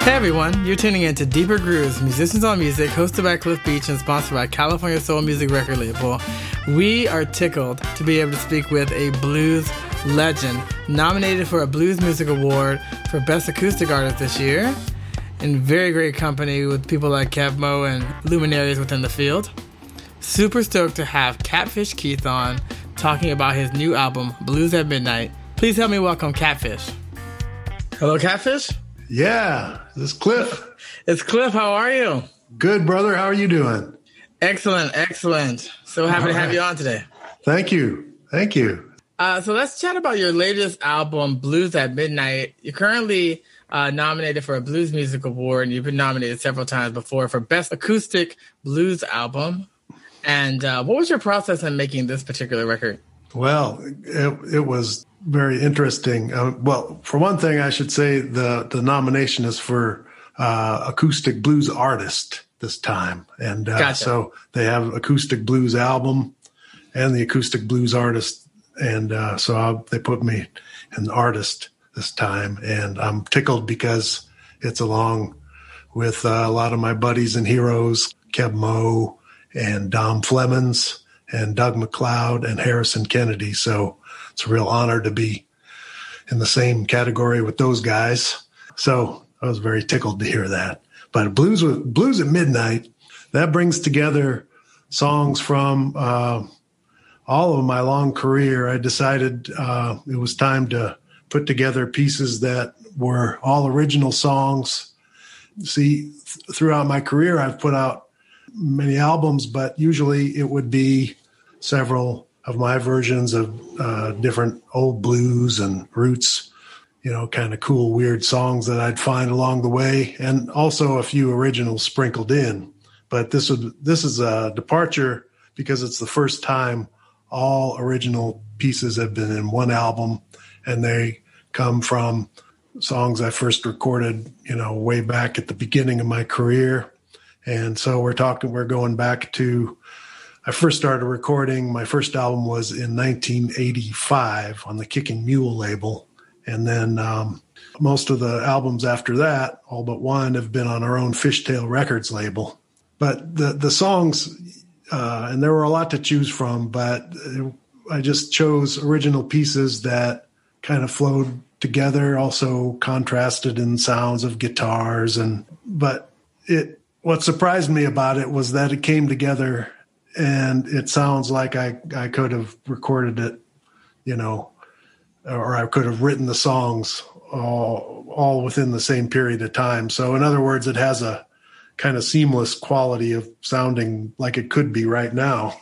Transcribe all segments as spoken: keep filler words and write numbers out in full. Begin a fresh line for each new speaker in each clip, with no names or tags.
Hey everyone, you're tuning in to Deeper Grooves, Musicians on Music, hosted by Cliff Beach and sponsored by California Soul Music record label. We are tickled to be able to speak with a blues legend, nominated for a Blues Music Award for Best Acoustic Artist this year, in very great company with people like Kev Mo and luminaries within the field. Super stoked to have Catfish Keith on, talking about his new album, Blues at Midnight. Please help me welcome Catfish. Hello, Catfish.
Yeah, this is Cliff.
It's Cliff. How are you?
Good, brother. How are you doing?
Excellent, excellent. So happy
All
to have
right.
you on today.
Thank you. Thank you.
Uh, so let's chat about your latest album, Blues at Midnight. You're currently uh, nominated for a Blues Music Award, and you've been nominated several times before for Best Acoustic Blues Album. And uh, what was your process in making this particular record?
Well, it, it was very interesting. Uh, well, for one thing, I should say the, the nomination is for uh, Acoustic Blues Artist this time. And uh,
Gotcha.
So they have Acoustic Blues Album and the Acoustic Blues Artist. And uh, so I, they put me in Artist this time. And I'm tickled because it's along with uh, a lot of my buddies and heroes, Kev Mo and Dom Flemons and Doug McLeod and Harrison Kennedy. So it's a real honor to be in the same category with those guys. So I was very tickled to hear that. But Blues with Blues at Midnight, that brings together songs from uh, all of my long career. I decided uh, it was time to put together pieces that were all original songs. See, th- throughout my career, I've put out many albums, but usually it would be several of my versions of uh, different old blues and roots, you know, kind of cool, weird songs that I'd find along the way, and also a few originals sprinkled in. But this would this is a departure because it's the first time all original pieces have been in one album, and they come from songs I first recorded, you know, way back at the beginning of my career. And so we're talking, we're going back to, I first started recording, my first album was in nineteen eighty-five on the Kicking Mule label. And then um, most of the albums after that, all but one, have been on our own Fishtail Records label. But the, the songs, uh, and there were a lot to choose from, but I just chose original pieces that kind of flowed together, also contrasted in sounds of guitars. And, but it, what surprised me about it was that it came together and it sounds like I, I could have recorded it, you know, or I could have written the songs all, all within the same period of time. So in other words, it has a kind of seamless quality of sounding like it could be right now.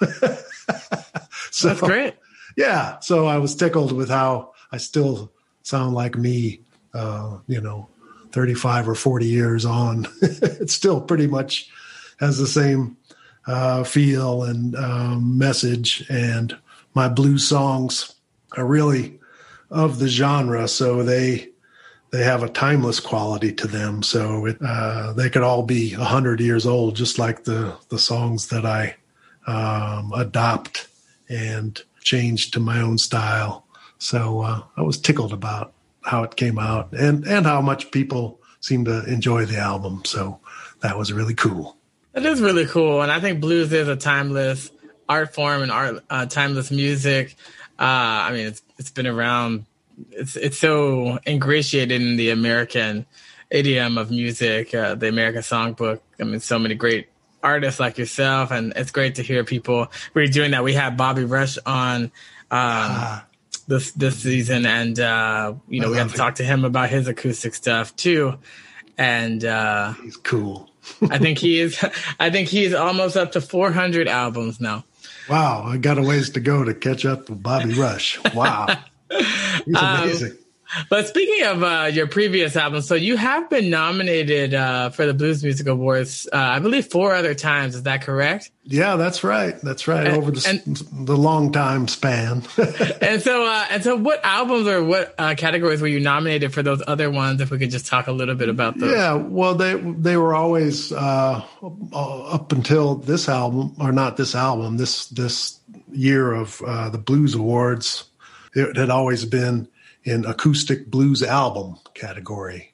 So,
That's great.
Yeah. So I was tickled with how I still sound like me, uh, you know, thirty-five or forty years on. It still pretty much has the same uh, feel and um, message. And my blues songs are really of the genre, so they they have a timeless quality to them. So it, uh, they could all be one hundred years old, just like the, the songs that I um, adopt and change to my own style. So uh, I was tickled about how it came out and, and how much people seem to enjoy the album. So that was really cool.
It is really cool. And I think blues is a timeless art form and art, uh, timeless music. Uh, I mean, it's it's been around. It's it's so ingratiated in the American idiom of music, uh, the American songbook. I mean, so many great artists like yourself. And it's great to hear people really doing that. We had Bobby Rush on um, ah. this this season, and uh, you know, I we got to talk to him about his acoustic stuff too. And uh,
he's cool.
I think he is. I think he's almost up to four hundred albums now.
Wow, I got a ways to go to catch up with Bobby Rush. Wow, he's amazing. Um,
but speaking of uh, your previous album, so you have been nominated uh, for the Blues Music Awards, uh, I believe, four other times. Is that correct?
Yeah, that's right. That's right.
And,
Over the
and,
the long time span.
and so, uh, and so, what albums or what uh, categories were you nominated for those other ones? If we could just talk a little bit about those.
Yeah, well, they they were always uh, up until this album, or not this album, this this year of uh, the Blues Awards. It had always been in acoustic blues album category.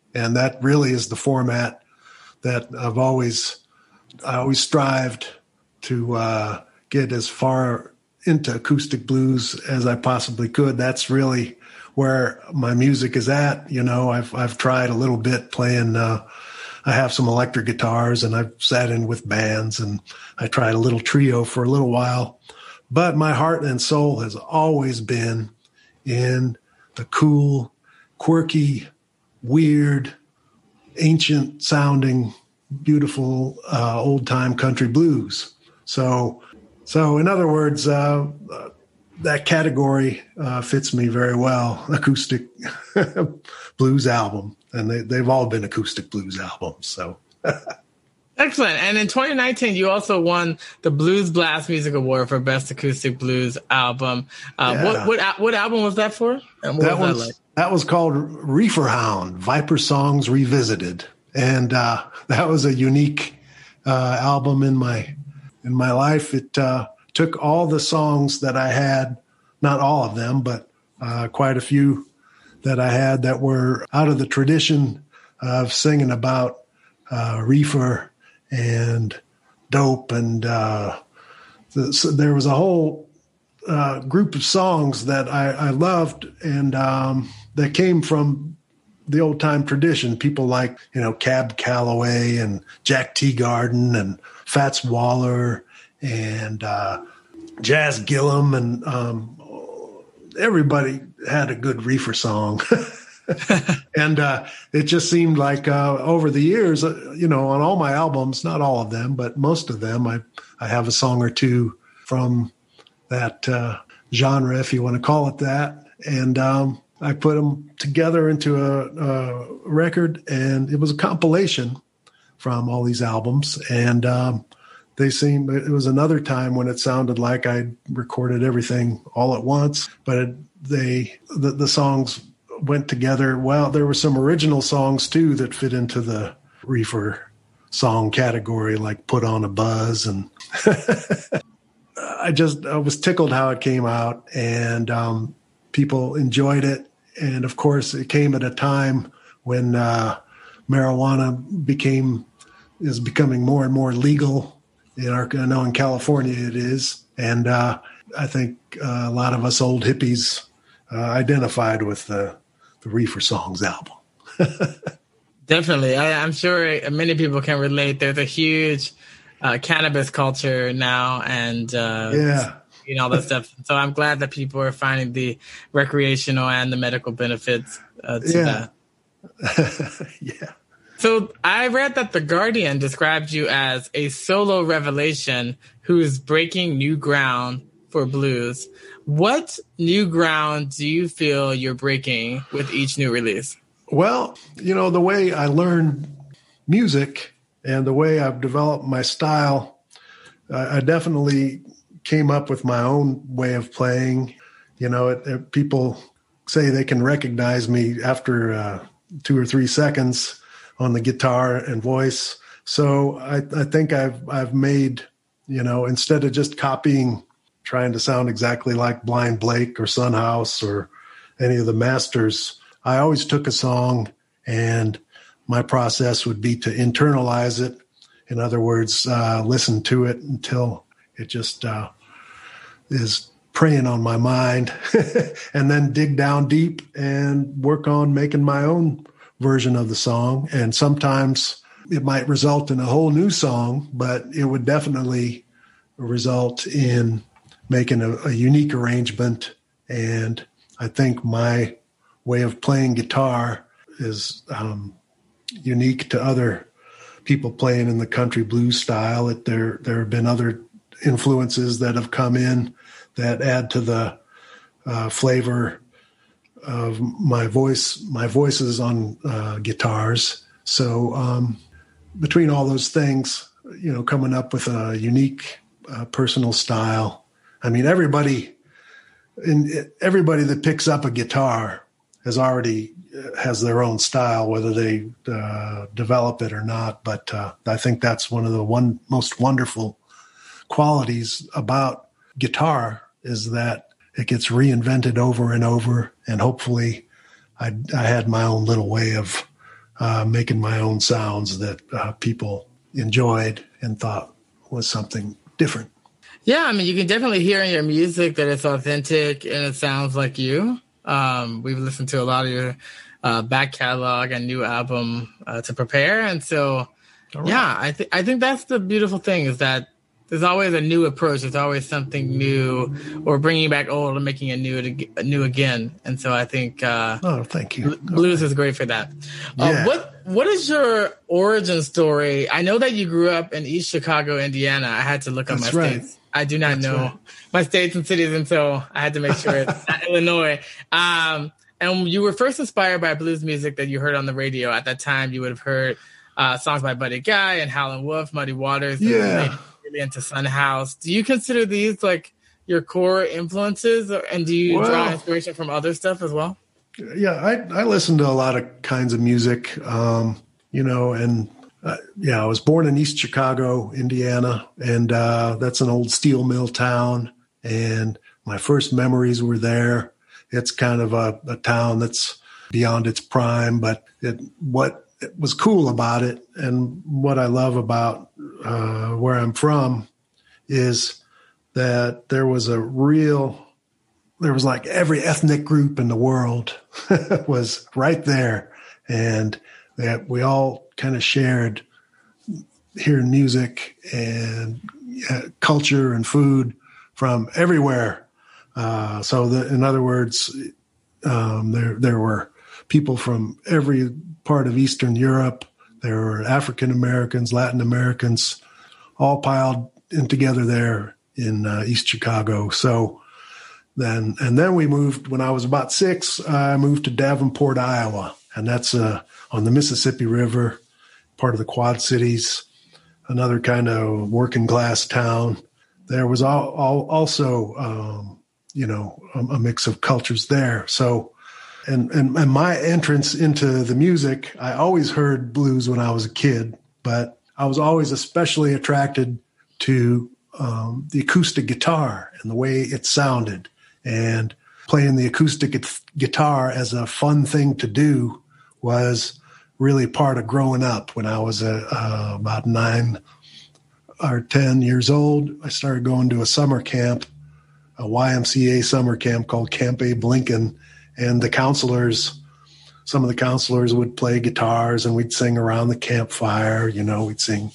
And that really is the format that I've always, I always strived to uh, get as far into acoustic blues as I possibly could. That's really where my music is at. You know, I've, I've tried a little bit playing, uh, I have some electric guitars and I've sat in with bands and I tried a little trio for a little while, but my heart and soul has always been in the cool, quirky, weird, ancient sounding, beautiful, uh, old time country blues. So, so in other words, uh, uh, that category uh, fits me very well. Acoustic blues album. And they, they've all been acoustic blues albums. So
excellent. And in twenty nineteen, you also won the Blues Blast Music Award for Best Acoustic Blues Album. Uh, yeah. What what what album was that for? And what
that
was,
was
that, like?
That was called Reefer Hound, Viper Songs Revisited. And uh, that was a unique uh, album in my in my life. It uh, took all the songs that I had, not all of them, but uh, quite a few that I had that were out of the tradition of singing about uh, reefer and dope. And uh, the, so there was a whole uh, group of songs that I, I loved and um, that came from the old time tradition. People like, you know, Cab Calloway and Jack Teagarden and Fats Waller and uh, Jazz Gillum and um, everybody had a good reefer song. And uh, it just seemed like uh, over the years, uh, you know, on all my albums, not all of them, but most of them, I, I have a song or two from that uh, genre, if you want to call it that. And um, I put them together into a, a record, and it was a compilation from all these albums. And um, they seemed, it was another time when it sounded like I recorded everything all at once, but it, they, the, the songs went together. Well, there were some original songs too that fit into the reefer song category, like Put on a Buzz. And I just, I was tickled how it came out, and um, people enjoyed it. And of course it came at a time when uh, marijuana became, is becoming more and more legal. In our, I know in California it is. And uh, I think uh, a lot of us old hippies uh, identified with the, the Reefer Songs album.
Definitely. I, I'm sure many people can relate. There's a huge uh, cannabis culture now, and uh,
yeah,
you know, all that stuff. So I'm glad that people are finding the recreational and the medical benefits uh, to
yeah.
that.
Yeah.
So I read that The Guardian described you as a solo revelation who is breaking new ground for blues. What new ground do you feel you're breaking with each new release?
Well, you know, the way I learned music and the way I've developed my style, I, I definitely came up with my own way of playing. You know, it, it, people say they can recognize me after uh, two or three seconds on the guitar and voice. So I, I think I've I've made, you know, instead of just copying, trying to sound exactly like Blind Blake or Son House or any of the masters, I always took a song and my process would be to internalize it. In other words, uh, listen to it until it just uh, is preying on my mind and then dig down deep and work on making my own version of the song. And sometimes it might result in a whole new song, but it would definitely result in making a, a unique arrangement. And I think my way of playing guitar is um, unique to other people playing in the country blues style. It, there, there have been other influences that have come in that add to the uh, flavor of my voice, my voices on uh, guitars. So um, between all those things, you know, coming up with a unique uh, personal style. I mean, everybody, in everybody that picks up a guitar has already has their own style, whether they uh, develop it or not. But uh, I think that's one of the one most wonderful qualities about guitar is that it gets reinvented over and over. And hopefully I, I had my own little way of uh, making my own sounds that uh, people enjoyed and thought was something different.
Yeah, I mean, you can definitely hear in your music that it's authentic and it sounds like you. Um, we've listened to a lot of your uh, back catalog and new album uh, to prepare. And so, right. yeah, I, th- I think that's the beautiful thing is that there's always a new approach. There's always something new or bringing back old and making it new, to, new again. And so I think uh,
oh, thank you.
Blues is great for that.
Yeah.
Uh, what What is your origin story? I know that you grew up in East Chicago, Indiana. I had to look up
That's
my
right.
states. I do not
That's
know
right.
my states and cities, and so I had to make sure it's not Illinois. Um, and you were first inspired by blues music that you heard on the radio. At that time, you would have heard uh, songs by Buddy Guy and Howlin' Wolf, Muddy Waters.
Yeah.
Really into Son House. Do you consider these like your core influences, or, and do you
well,
draw inspiration from other stuff as well?
Yeah, I, I listen to a lot of kinds of music, um, you know, and uh, yeah, I was born in East Chicago, Indiana, and uh, that's an old steel mill town. And my first memories were there. It's kind of a, a town that's beyond its prime, but it, what was cool about it and what I love about uh, where I'm from is that there was a real, there was like every ethnic group in the world was right there. And that we all kind of shared hearing music and uh, culture and food from everywhere. Uh, so the, in other words, um, there, there were people from every part of Eastern Europe. There were African Americans, Latin Americans, all piled in together there in uh, East Chicago. So then, and then we moved, when I was about six, I moved to Davenport, Iowa. And that's uh, on the Mississippi River, part of the Quad Cities, another kind of working class town. There was all, all, also, um, you know, a, a mix of cultures there. So, and, and, and my entrance into the music, I always heard blues when I was a kid, but I was always especially attracted to um, the acoustic guitar and the way it sounded. And playing the acoustic guitar as a fun thing to do was really part of growing up. When I was uh, uh, about nine or ten years old, I started going to a summer camp, a Y M C A summer camp called Camp Abe Lincoln. And the counselors, some of the counselors would play guitars and we'd sing around the campfire. You know, we'd sing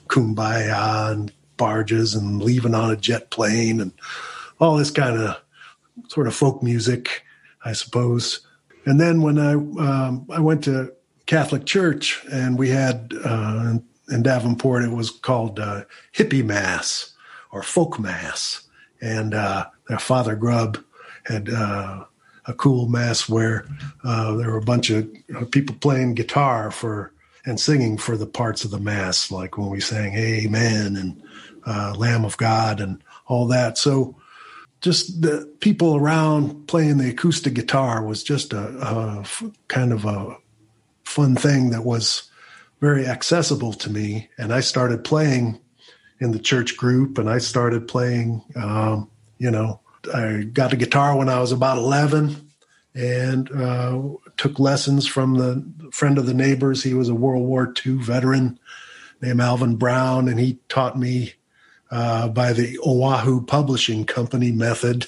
Kumbaya and Barges and Leaving on a Jet Plane and all this kind of sort of folk music, I suppose. And then when I um, I went to Catholic church and we had uh, in Davenport, it was called uh, hippie mass or folk mass. And uh, Father Grubb had uh, a cool mass where uh, there were a bunch of people playing guitar for and singing for the parts of the mass, like when we sang Amen and uh, Lamb of God and all that. So just the people around playing the acoustic guitar was just a, a kind of a fun thing that was very accessible to me. And I started playing in the church group and I started playing, um, you know, I got a guitar when I was about eleven and uh, took lessons from the friend of the neighbors. He was a World War Two veteran named Alvin Brown, and he taught me uh, by the Oahu Publishing Company method.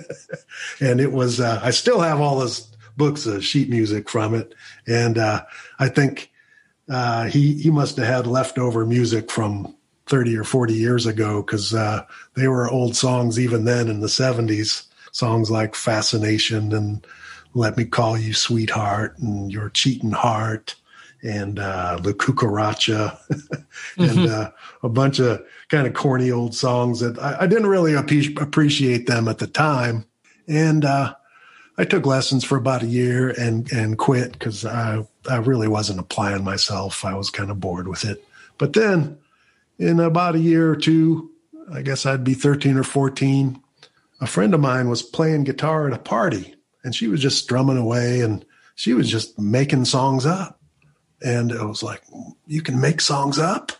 And it was, uh, I still have all those books of sheet music from it. And uh, I think uh, he, he must have had leftover music from thirty or forty years ago, because uh, they were old songs even then in the seventies, songs like Fascination and Let Me Call You Sweetheart and Your Cheating Heart and uh, La Cucaracha and mm-hmm. uh, a bunch of kind of corny old songs that I, I didn't really ap- appreciate them at the time. And uh, I took lessons for about a year and, and quit because I, I really wasn't applying myself. I was kind of bored with it. But then in about a year or two, I guess I'd be thirteen or fourteen, a friend of mine was playing guitar at a party and she was just strumming away and she was just making songs up. And it was like, you can make songs up?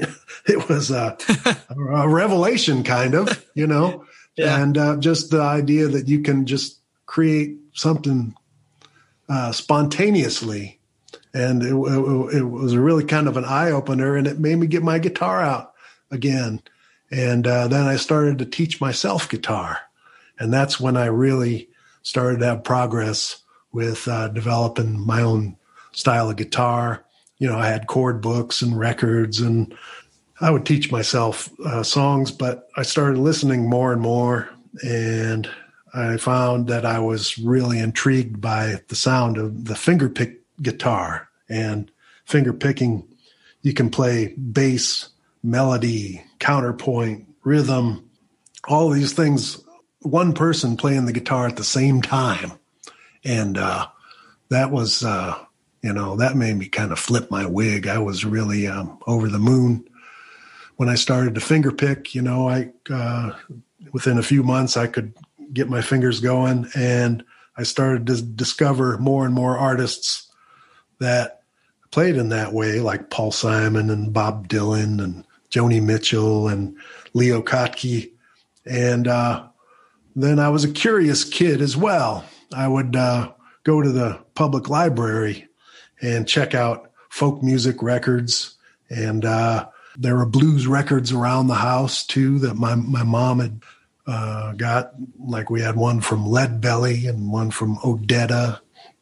It was a, a revelation kind of, you know, yeah. and uh, just the idea that you can just create something uh, spontaneously And it, it, it was really kind of an eye opener, and it made me get my guitar out again. And uh, then I started to teach myself guitar. And that's when I really started to have progress with uh, developing my own style of guitar. You know, I had chord books and records, and I would teach myself uh, songs, but I started listening more and more, and I found that I was really intrigued by the sound of the fingerpick guitar. And finger picking, you can play bass, melody, counterpoint, rhythm, all these things, one person playing the guitar at the same time. And uh, that was, uh, you know, that made me kind of flip my wig. I was really um, over the moon. When I started to finger pick, you know, I uh, within a few months, I could get my fingers going, and I started to discover more and more artists that played in that way, like Paul Simon and Bob Dylan and Joni Mitchell and Leo Kottke. And uh, then I was a curious kid as well. I would uh, go to the public library and check out folk music records. And uh, there were blues records around the house, too, that my, my mom had uh, got. Like we had one from Leadbelly and one from Odetta,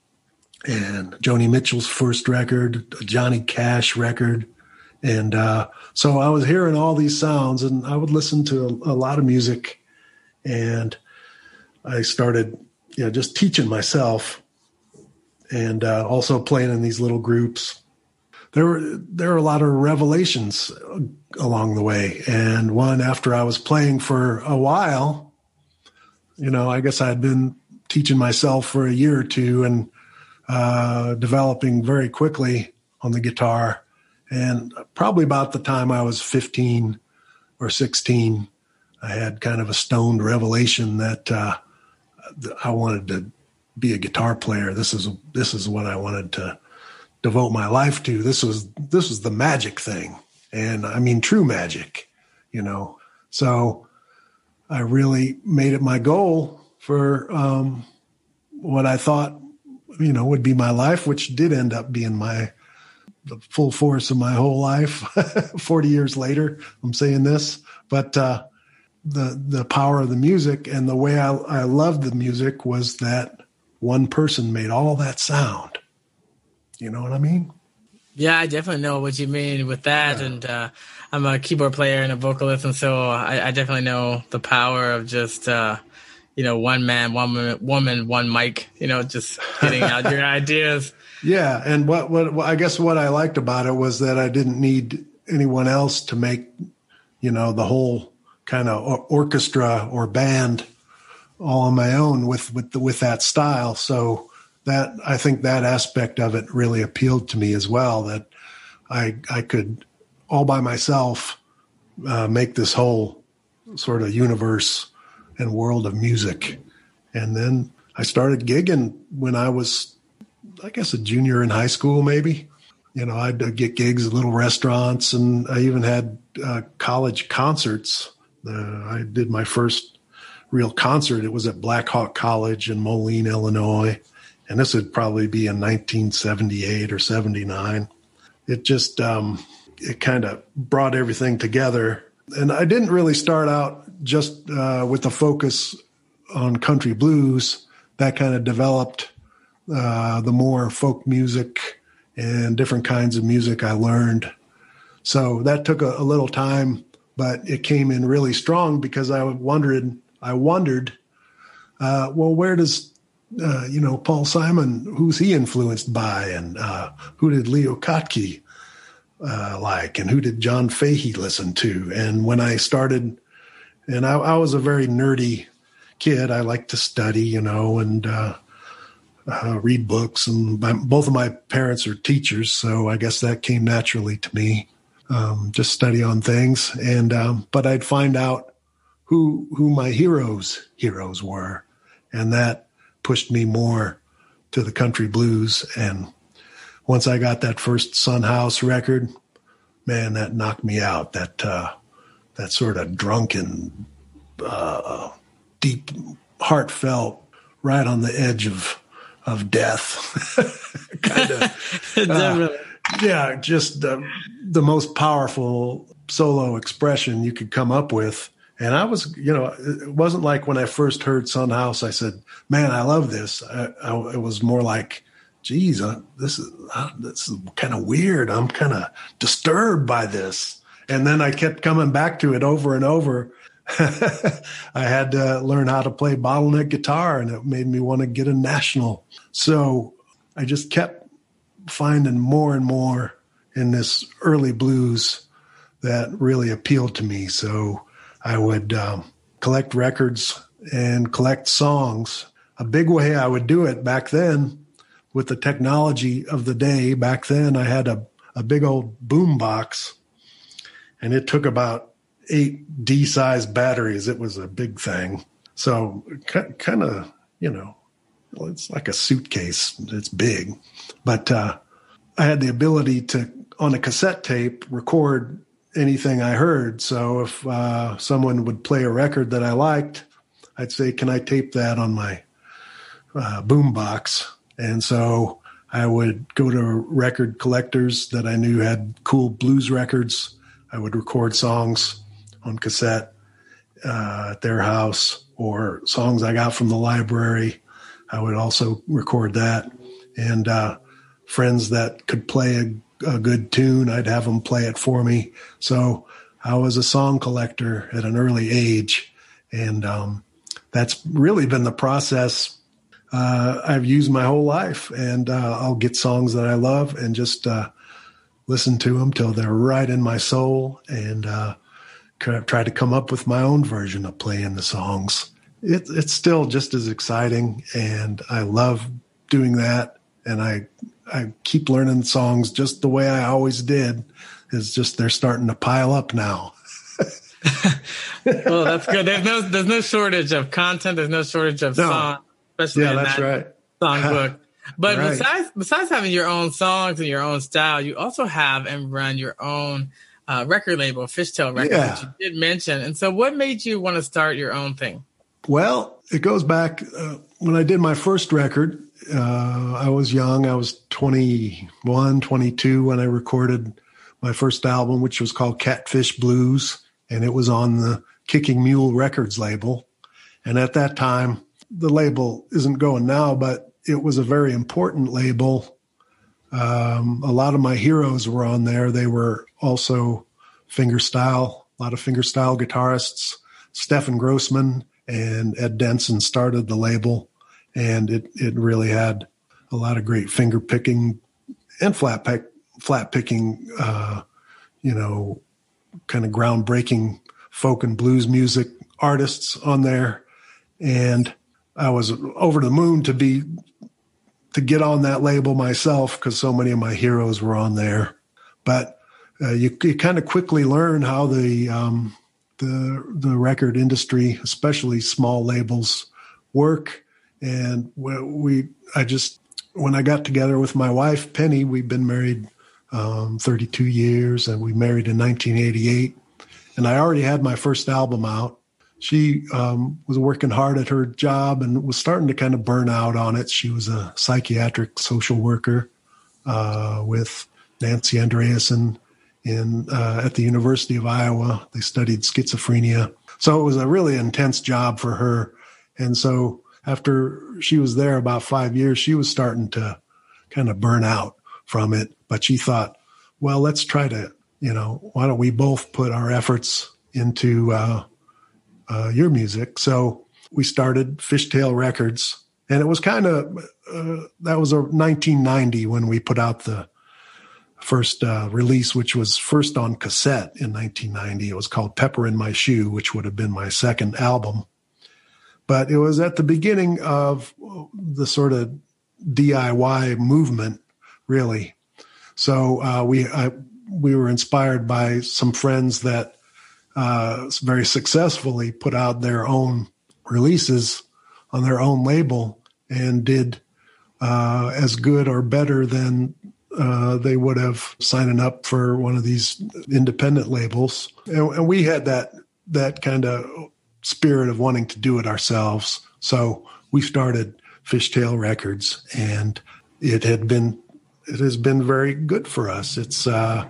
and Joni Mitchell's first record, a Johnny Cash record. And uh, so I was hearing all these sounds, and I would listen to a, a lot of music. And I started, you know, just teaching myself, and uh, also playing in these little groups. There were there were a lot of revelations along the way. And one, after I was playing for a while, you know, I guess I had been teaching myself for a year or two, and uh, developing very quickly on the guitar. And probably about the time I was fifteen or sixteen, I had kind of a stoned revelation that uh, I wanted to be a guitar player. This is this is what I wanted to devote my life to. This was this was the magic thing, and I mean true magic, you know. So I really made it my goal for um, what I thought, you know, would be my life, which did end up being my the full force of my whole life. forty years later, I'm saying this, but uh, the the power of the music and the way I, I loved the music was that one person made all that sound. You know what I mean?
Yeah, I definitely know what you mean with that. Yeah. And uh, I'm a keyboard player and a vocalist, and so I, I definitely know the power of just, uh, you know, one man, one woman, one mic, you know, just getting out your ideas.
Yeah, and what, what what I guess what I liked about it was that I didn't need anyone else to make, you know, the whole kind of or- orchestra or band all on my own with with the, with that style. So that I think that aspect of it really appealed to me as well. That I I could all by myself uh, make this whole sort of universe and world of music. And then I started gigging when I was, I guess, a junior in high school, maybe. You know, I'd get gigs at little restaurants, and I even had uh, college concerts. Uh, I did my first real concert. It was at Black Hawk College in Moline, Illinois. And this would probably be in nineteen seventy-eight or seventy-nine. It just, um, it kind of brought everything together. And I didn't really start out just uh, with the focus on country blues. That kind of developed uh, the more folk music and different kinds of music I learned. So that took a, a little time, but it came in really strong because I wondered, I wondered, uh, well, where does, uh, you know, Paul Simon, who's he influenced by? And uh, who did Leo Kottke uh, like? And who did John Fahey listen to? And when I started, and I, I was a very nerdy kid, I liked to study, you know, and uh, uh, read books. And my, both of my parents are teachers, so I guess that came naturally to me. Um, just study on things. And um, but I'd find out who who my heroes heroes were, and that pushed me more to the country blues. And once I got that first Son House record, man, that knocked me out. That uh, that sort of drunken, uh, deep, heartfelt, right on the edge of of death, kind of. uh, yeah, just uh, the most powerful solo expression you could come up with. And I was, you know, it wasn't like when I first heard Son House, I said, man, I love this. I, I, it was more like, geez, uh, this is uh, this is kind of weird. I'm kind of disturbed by this. And then I kept coming back to it over and over. I had to learn how to play bottleneck guitar, and it made me want to get a National. So I just kept finding more and more in this early blues that really appealed to me. So I would um, collect records and collect songs. A big way I would do it back then, with the technology of the day, back then I had a, a big old boom box, and it took about eight D-sized batteries. It was a big thing. So kind of, you know, well, it's like a suitcase. It's big. But uh, I had the ability to, on a cassette tape, record anything I heard. So if uh, someone would play a record that I liked, I'd say, can I tape that on my uh, boom box? And so I would go to record collectors that I knew had cool blues records. I would record songs on cassette uh, at their house, or songs I got from the library. I would also record that. And uh, friends that could play a, a good tune, I'd have them play it for me. So I was a song collector at an early age. And um, that's really been the process uh, I've used my whole life. And uh, I'll get songs that I love and just uh, listen to them till they're right in my soul, and uh, try to come up with my own version of playing the songs. It, it's still just as exciting, and I love doing that. And I I keep learning songs just the way I always did. It's just they're starting to pile up now.
Well, that's good. There's no there's no shortage of content. There's no shortage of
no.
songs, especially
yeah,
in
that's
that
right.
songbook. But
right.
besides besides having your own songs and your own style, you also have and run your own uh, record label, Fishtail Records,
yeah.
which you did mention. And so, what made you want to start your own thing?
Well, it goes back uh, when I did my first record. Uh, I was young. I was twenty-one, twenty-two when I recorded my first album, which was called Catfish Blues, and it was on the Kicking Mule Records label. And at that time, the label isn't going now, but it was a very important label. Um, a lot of my heroes were on there. They were also fingerstyle, a lot of fingerstyle guitarists. Stephen Grossman and Ed Denson started the label, and it it really had a lot of great finger picking and flat pick, flat picking, uh, you know, kind of groundbreaking folk and blues music artists on there. And I was over the moon to be to get on that label myself, because so many of my heroes were on there. But uh, you, you kind of quickly learn how the um, the the record industry, especially small labels, work. And we, we I just when I got together with my wife Penny, we've been married um, thirty-two years, and we married in nineteen eighty-eight. And I already had my first album out. She um, was working hard at her job and was starting to kind of burn out on it. She was a psychiatric social worker uh, with Nancy Andreasen in uh, at the University of Iowa. They studied schizophrenia. So it was a really intense job for her. And so after she was there about five years, she was starting to kind of burn out from it. But she thought, well, let's try to, you know, why don't we both put our efforts into uh Uh, your music. So we started Fishtail Records, and it was kind of, uh, that was a nineteen ninety when we put out the first uh, release, which was first on cassette in nineteen ninety. It was called Pepper in My Shoe, which would have been my second album. But it was at the beginning of the sort of D I Y movement, really. So uh, we I, we were inspired by some friends that Uh, very successfully put out their own releases on their own label and did uh, as good or better than uh, they would have signing up for one of these independent labels. And, and we had that that kind of spirit of wanting to do it ourselves. So we started Fishtail Records, and it had been it has been very good for us. It's uh,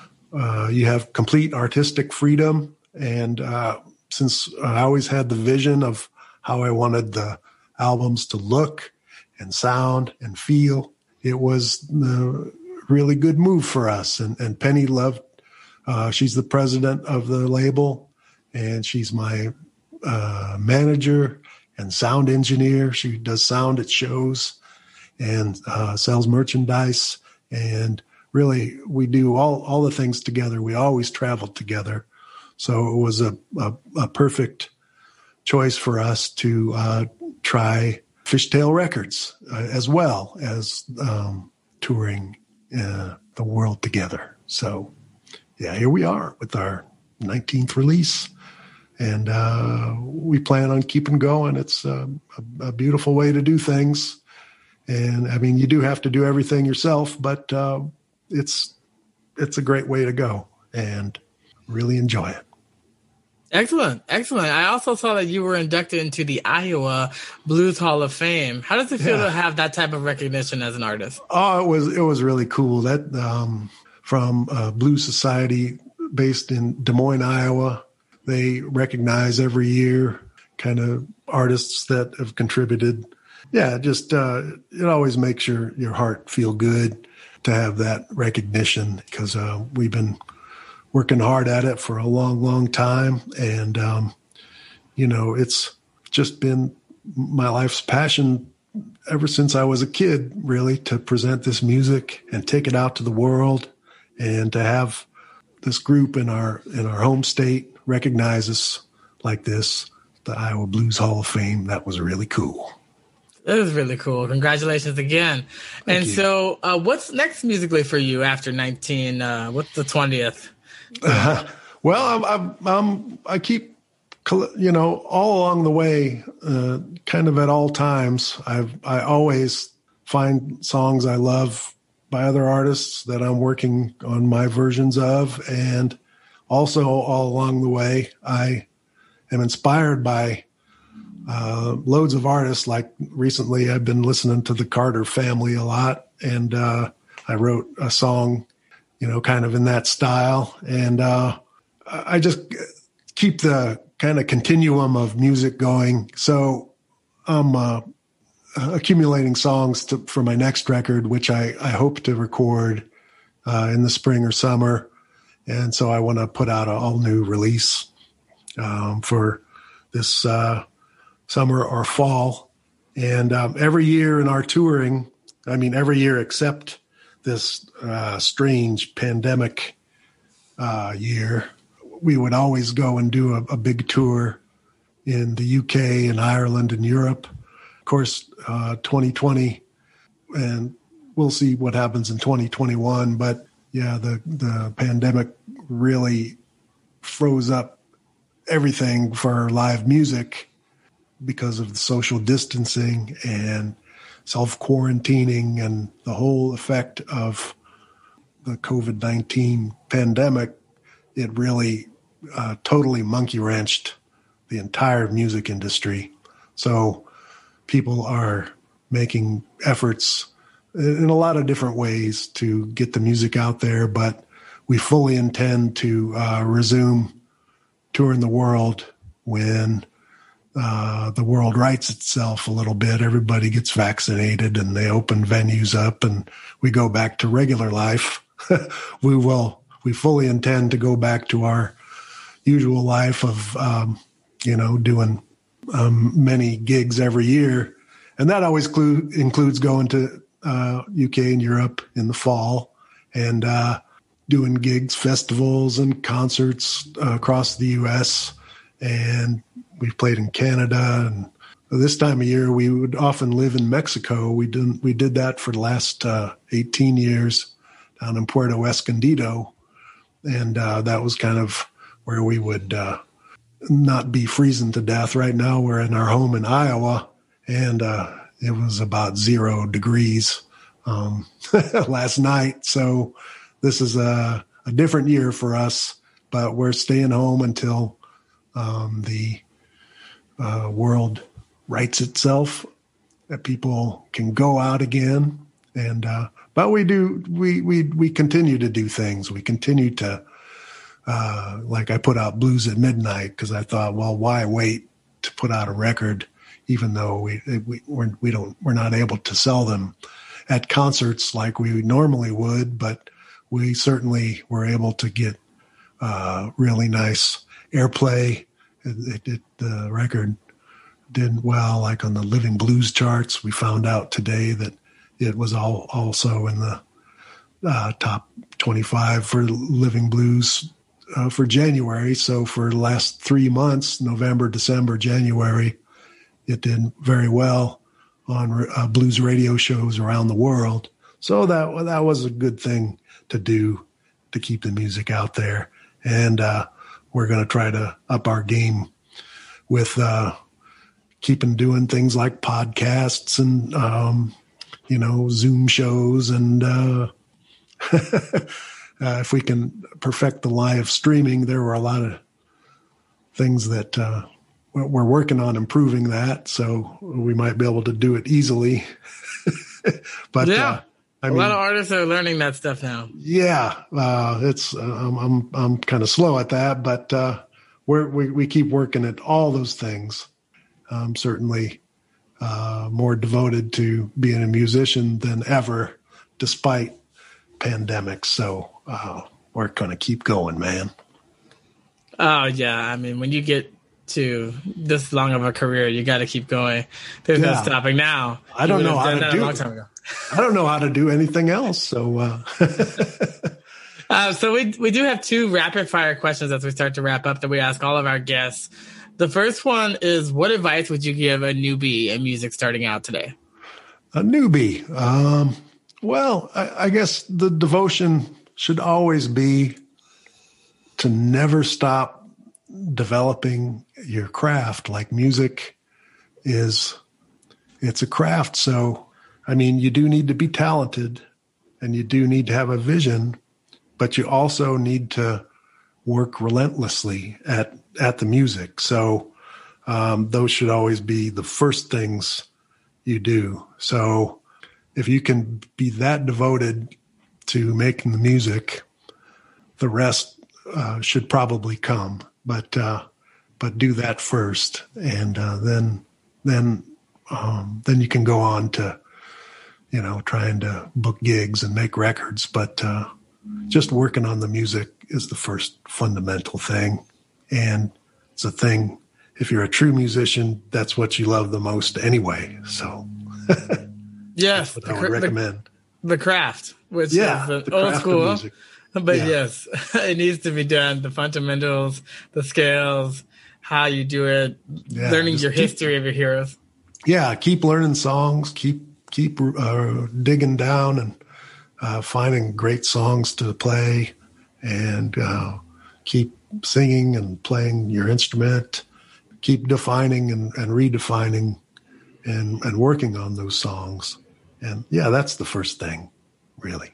uh, you have complete artistic freedom, and uh, since I always had the vision of how I wanted the albums to look and sound and feel, it was a really good move for us. And, and Penny loved, uh, she's the president of the label, and she's my uh, manager and sound engineer. She does sound at shows and uh, sells merchandise. And really, we do all, all the things together. We always traveled together. So it was a, a, a perfect choice for us to uh, try Fishtail Records uh, as well as um, touring uh, the world together. So, yeah, here we are with our nineteenth release, and uh, we plan on keeping going. It's uh, a, a beautiful way to do things. And, I mean, you do have to do everything yourself, but uh, it's it's a great way to go, and really enjoy it.
Excellent. Excellent. I also saw that you were inducted into the Iowa Blues Hall of Fame. How does it feel yeah. to have that type of recognition as an artist?
Oh, it was, it was really cool. That, um, from a Blues Society based in Des Moines, Iowa, they recognize every year kind of artists that have contributed. Yeah. Just, uh, it always makes your, your heart feel good to have that recognition, because, uh, we've been working hard at it for a long, long time. And, um, you know, it's just been my life's passion ever since I was a kid, really, to present this music and take it out to the world, and to have this group in our, in our home state recognize us like this, the Iowa Blues Hall of Fame. That was really cool.
That is really cool. Congratulations again.
Thank
and
you.
so uh, what's next musically for you after nineteen? Uh, what's the twentieth?
Uh, well, I'm, I'm, I'm, I keep, you know, all along the way, uh, kind of at all times, I've, I always find songs I love by other artists that I'm working on my versions of. And also all along the way, I am inspired by uh, loads of artists. Like recently, I've been listening to the Carter Family a lot, and uh, I wrote a song, you know, kind of in that style. And uh, I just keep the kind of continuum of music going. So I'm uh, accumulating songs to, for my next record, which I, I hope to record uh, in the spring or summer. And so I want to put out an all new release um, for this uh, summer or fall. And um, every year in our touring, I mean, every year except this uh, strange pandemic uh, year, we would always go and do a, a big tour in the U K and Ireland and Europe. Of course, uh, twenty twenty, and we'll see what happens in twenty twenty-one. But yeah, the, the pandemic really froze up everything for live music because of the social distancing and self-quarantining and the whole effect of the COVID nineteen pandemic. It really uh, totally monkey wrenched the entire music industry. So people are making efforts in a lot of different ways to get the music out there, but we fully intend to uh, resume touring the world when uh, the world rights itself a little bit. Everybody gets vaccinated and they open venues up and we go back to regular life. we will, we fully intend to go back to our usual life of, um, you know, doing um, many gigs every year. And that always clu- includes going to uh, U K and Europe in the fall and uh, doing gigs, festivals, and concerts uh, across the U S. And we've played in Canada. And this time of year, we would often live in Mexico. We did, we did that for the last uh, eighteen years down in Puerto Escondido. And uh, that was kind of where we would uh, not be freezing to death. Right now, we're in our home in Iowa, and uh, it was about zero degrees um, last night. So this is a, a different year for us, but we're staying home until um, the uh, world rights itself that people can go out again. And, uh, but we do, we, we, we continue to do things. We continue to, uh, like I put out Blues at Midnight because I thought, well, why wait to put out a record, even though we, we, we're, we don't, we're not able to sell them at concerts like we normally would, but we certainly were able to get, uh, really nice airplay. It, it, it, the record did well, like on the Living Blues charts. We found out today that it was all also in the uh, top twenty-five for Living Blues uh, for January. So for the last three months, November, December, January, it did very well on uh, blues radio shows around the world. So that that was a good thing to do to keep the music out there. And uh, we're going to try to up our game with uh, keeping doing things like podcasts and um, you know, Zoom shows. And uh, uh, if we can perfect the live streaming, there were a lot of things that uh, we're working on improving that. So we might be able to do it easily. But
yeah,
uh, I
a
mean,
lot of artists are learning that stuff now.
Yeah, uh, it's uh, I'm I'm, I'm kind of slow at that, but uh, we're, we we keep working at all those things. Um, certainly. Uh, more devoted to being a musician than ever, despite pandemics. So uh, we're going to keep going, man.
Oh, yeah. I mean, when you get to this long of a career, you got to keep going. There's
yeah.
no stopping now.
I don't know how to do
a long time ago.
I don't know how to do anything else. So, uh.
uh, so we we do have two rapid fire questions as we start to wrap up that we ask all of our guests. The first one is, what advice would you give a newbie in music starting out today?
A newbie. Um, well, I, I guess the devotion should always be to never stop developing your craft. Like music is, it's a craft. So, I mean, you do need to be talented and you do need to have a vision, but you also need to work relentlessly at at the music. So um, those should always be the first things you do. So if you can be that devoted to making the music, the rest uh, should probably come. But uh, but do that first, and uh, then then um, then you can go on to, you know, trying to book gigs and make records. But uh, just working on the music is the first fundamental thing. And it's a thing, if you're a true musician, that's what you love the most anyway. So
yes,
that's what I would recommend.
The, the craft, which
yeah,
is
the
old school,
music.
but
yeah.
yes, it needs to be done. The fundamentals, the scales, how you do it, yeah, learning your keep, history of your heroes.
Yeah, keep learning songs, keep keep uh, digging down and uh, finding great songs to play, and uh, keep singing and playing your instrument, keep defining and, and redefining and, and working on those songs. And yeah, that's the first thing, really.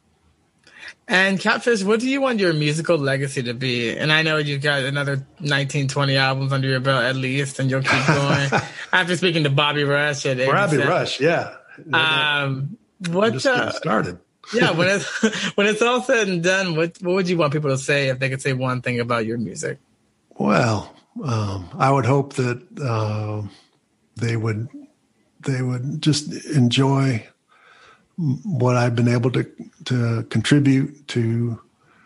And Catfish, what do you want your musical legacy to be? And I know you've got another nineteen, twenty albums under your belt at least, and you'll keep going. After speaking to Bobby Rush at
Bobby Rush, yeah.
Um, what
just
uh,
started.
yeah, when it's when it's all said and done, what what would you want people to say if they could say one thing about your music?
Well, um, I would hope that uh, they would they would just enjoy what I've been able to to contribute to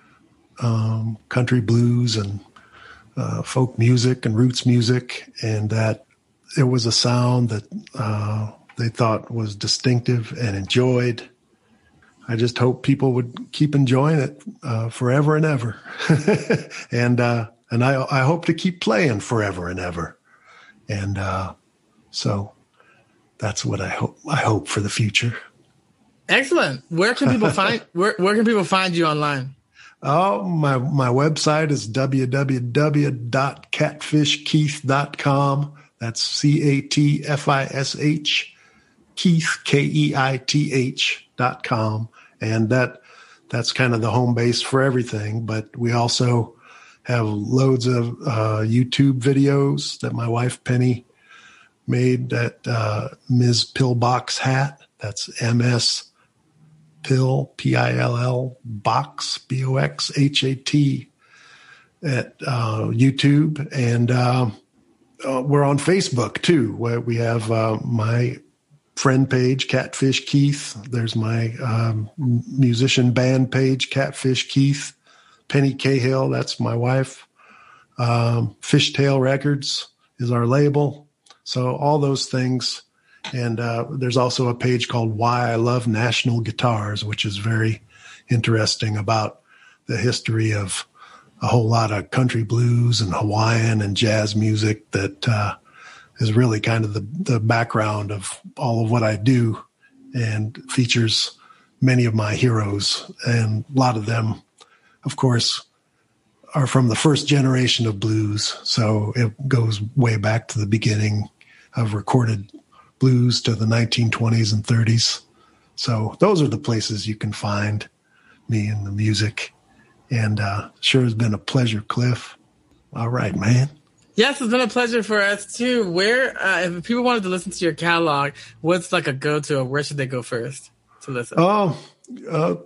um, country blues and uh, folk music and roots music, and that it was a sound that uh, they thought was distinctive and enjoyed. I just hope people would keep enjoying it uh, forever and ever. and uh, and I, I hope to keep playing forever and ever. And uh, so that's what I hope I hope for the future.
Excellent. Where can people find where where can people find you online?
Oh, my my website is w w w dot catfish keith dot com. That's C A T F I S H Keith, K E I T H dot com. And that that's kind of the home base for everything. But we also have loads of uh, YouTube videos that my wife Penny made that uh, Miz Pillbox hat. That's M S Pill, P I L L, Box, B O X H A T at uh, YouTube. And uh, uh, we're on Facebook, too, where we have uh, my friend page, Catfish Keith. There's my um, musician band page, Catfish Keith. Penny Cahill, that's my wife. Um, Fishtail Records is our label. So all those things. And uh, there's also a page called Why I Love National Guitars, which is very interesting about the history of a whole lot of country blues and Hawaiian and jazz music that uh, is really kind of the, the background of all of what I do, and features many of my heroes. And a lot of them, of course, are from the first generation of blues. So it goes way back to the beginning of recorded blues to the nineteen twenties and thirties. So those are the places you can find me in the music. And uh, sure has been a pleasure, Cliff. All right, man.
Yes, it's been a pleasure for us too. Where, uh, if people wanted to listen to your catalog, what's like a go-to, or where should they go first to listen?
Oh, uh,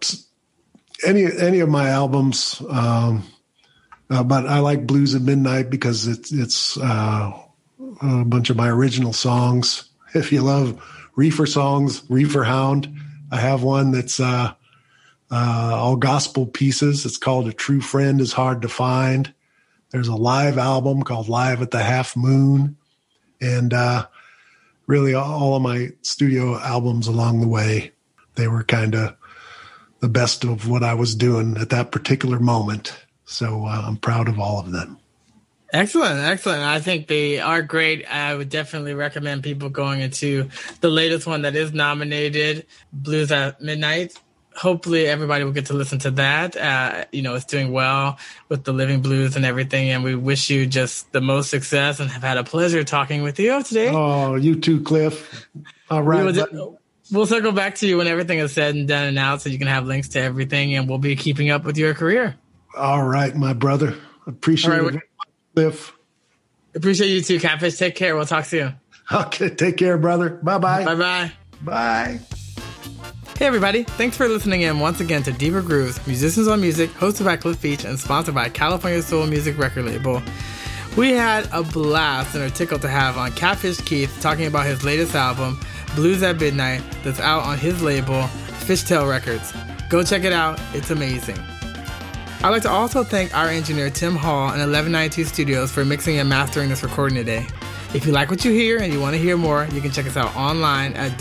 any any of my albums, um, uh, but I like Blues at Midnight because it's it's uh, a bunch of my original songs. If you love Reefer songs, Reefer Hound, I have one that's uh, uh, all gospel pieces. It's called A True Friend is Hard to Find. There's a live album called Live at the Half Moon. And uh, really all of my studio albums along the way, they were kind of the best of what I was doing at that particular moment. So uh, I'm proud of all of them.
Excellent, excellent. I think they are great. I would definitely recommend people going into the latest one that is nominated, Blues at Midnight. Hopefully everybody will get to listen to that. Uh, you know, it's doing well with the Living Blues and everything, and we wish you just the most success and have had a pleasure talking with you today.
Oh, you too, Cliff. All right.
We will, we'll circle back to you when everything is said and done and out, so you can have links to everything, and we'll be keeping up with your career.
All right, my brother. Appreciate
right,
it. Cliff.
Appreciate you too, Catfish. Take care. We'll talk soon.
Okay, take care, brother. Bye-bye.
Bye-bye.
Bye.
Hey, everybody. Thanks for listening in once again to Deeper Grooves, Musicians on Music, hosted by Cliff Beach and sponsored by California Soul Music Record Label. We had a blast and are tickled to have on Catfish Keith talking about his latest album, Blues at Midnight, that's out on his label, Fishtail Records. Go check it out. It's amazing. I'd like to also thank our engineer Tim Hall and eleven ninety-two Studios for mixing and mastering this recording today. If you like what you hear and you want to hear more, you can check us out online at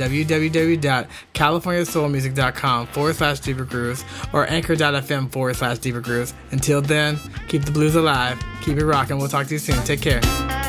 www.californiasoulmusic.com forward slash Deeper Grooves or anchor.fm forward slash Deeper Grooves. Until then, keep the blues alive, keep it rocking. We'll talk to you soon. Take care.